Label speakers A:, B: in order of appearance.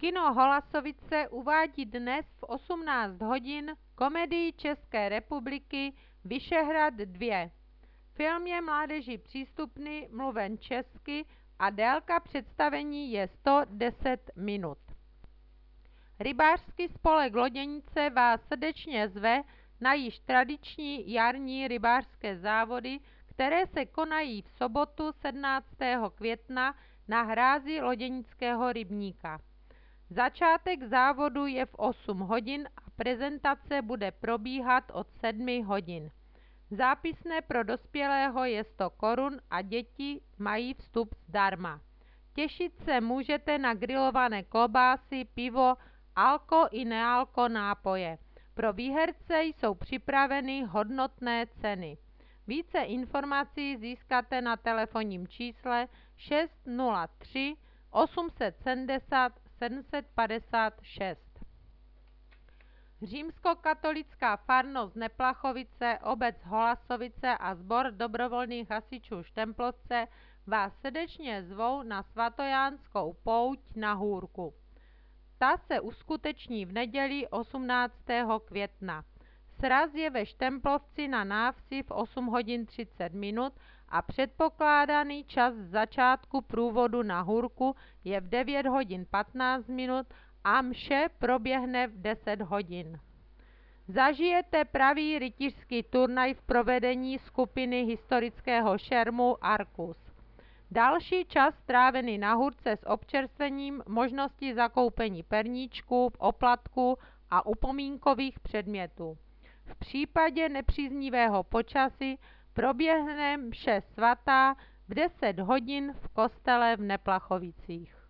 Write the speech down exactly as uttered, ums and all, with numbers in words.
A: Kino Holasovice uvádí dnes v osmnáct hodin komedii České republiky Vyšehrad dva. Film je mládeži přístupný, mluven česky a délka představení je sto deset minut. Rybářský spolek Loděnice vás srdečně zve na již tradiční jarní rybářské závody, které se konají v sobotu sedmnáctého května na hrázi Loděnického rybníka. Začátek závodu je v osm hodin a prezentace bude probíhat od sedmi hodin. Zápisné pro dospělého je sto korun a děti mají vstup zdarma. Těšit se můžete na grilované klobásy, pivo, alko i nealko nápoje. Pro výherce jsou připraveny hodnotné ceny. Více informací získáte na telefonním čísle šest nula tři osm sedmdesát sedm padesát šest. Římskokatolická farnost Neplachovice, obec Holasovice a sbor dobrovolných hasičů Štemplovce vás srdečně zvou na svatojánskou pouť na Hůrku. Ta se uskuteční v neděli osmnáctého května. Sraz je ve Štemplovci na návsi v osm hodin třicet minut a předpokládaný čas začátku průvodu na Hůrku je v devět hodin patnáct minut a mše proběhne v deset hodin. Zažijete pravý rytířský turnaj v provedení skupiny historického šermu Arkus. Další čas strávený na Hůrce s občerstvením, možnosti zakoupení perníčků, oplatku a upomínkových předmětů. V případě nepříznivého počasí proběhne mše svatá v deset hodin v kostele v Neplachovicích.